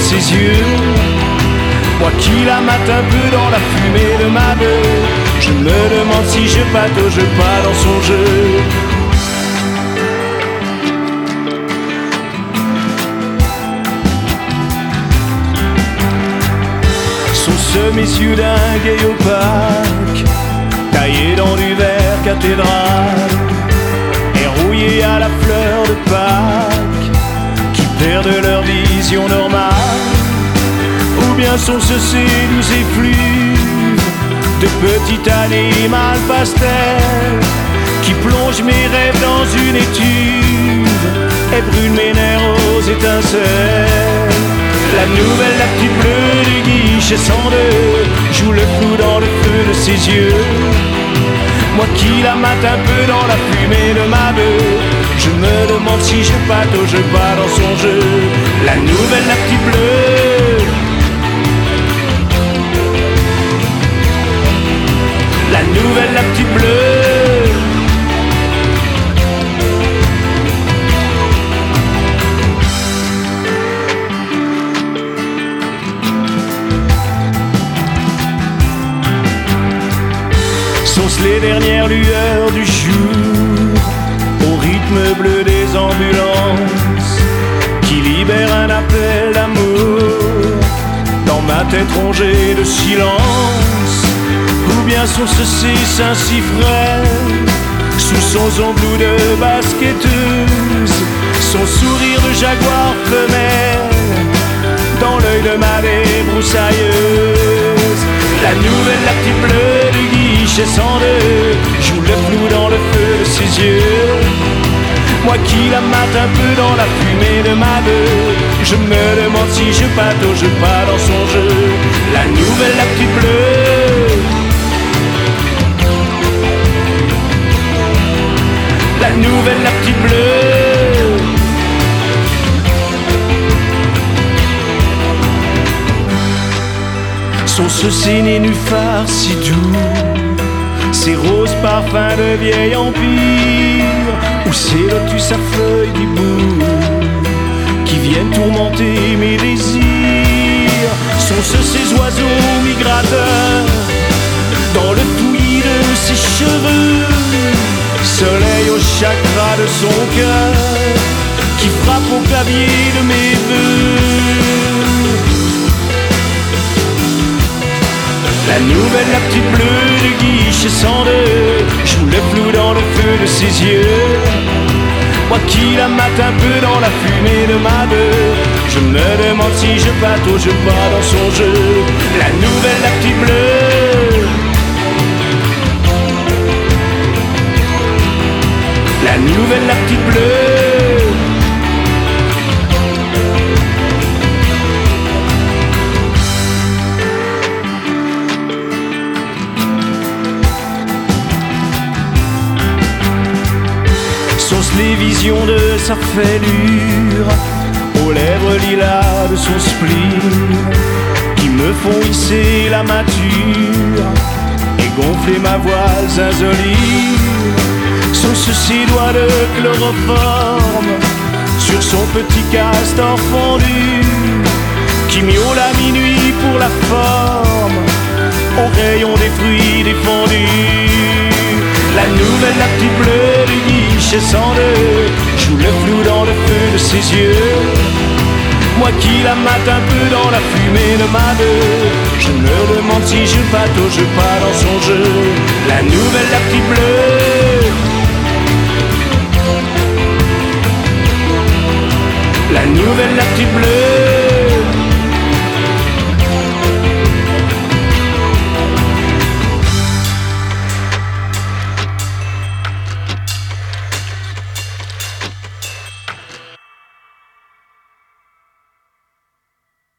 ses yeux. Moi qui la mate un peu dans la fumée de ma beuh, je me demande si je patauge pas dans son jeu. Sont ce messieurs d'un gay opaque, taillé dans du verre cathédrale, et rouillé à la fleur de Pâques, qui perdent leur vision normale. Ou bien sont-ce ces doux effluves de petit animal pastel, qui plongent mes rêves dans une étuve et brûlent mes nerfs aux étincelles. La nouvelle, la petite bleue du guichet 102 joue le flou dans le feu de ses yeux. Moi qui la mate un peu dans la fumée de ma beuh, je me demande si je patauge pas dans son jeu. La nouvelle, la petite bleue, la nouvelle, la petite bleue. Sont-ce les dernières lueurs du jour, au rythme bleu des ambulances, qui libèrent un appel d'amour dans ma tête rongée de silence? Ou bien sont-ce ces seins si frais, sous son zonglou de basketteuse, son sourire de jaguar femelle, dans l'œil de ma débroussailleuse? La nouvelle, la petite bleue du guichet 102 joue le flou dans le feu de ses yeux. Moi qui la mate un peu dans la fumée de ma beuh, je me demande si je patauge pas dans son jeu. La nouvelle, la petite bleue, la nouvelle, la petite bleue. Sont-ce ces nénuphars si doux, ces roses parfums de vieil empire, ou ces lotus à feuilles d'hibou qui viennent tourmenter mes désirs? Sont-ce ces oiseaux migrateurs dans le fouillis de ses cheveux, soleil au chakra de son cœur, qui frappe au clavier de mes vœux? La nouvelle, la petite bleue du guichet 102 joue le flou dans le feu de ses yeux. Moi qui la mate un peu dans la fumée de ma beuh, je me demande si je patauge pas dans son jeu. La nouvelle, la petite bleue, la nouvelle, la petite bleue. Sont-ce les visions de sa fêlure, aux lèvres lilas de son spleen, qui me font hisser la mâture et gonfler ma voile zinzoline? Sont-ce ses doigts de chloroforme sur son petit castor fondu, qui miaule à minuit pour la forme, au rayon des fruits défendus? La nouvelle, la petite bleue du guichet 102 joue le flou dans le feu de ses yeux. Moi qui la mate un peu dans la fumée de ma beuh, je me demande si je patauge pas dans son jeu. La nouvelle, la petite bleue, la nouvelle, la petite bleue.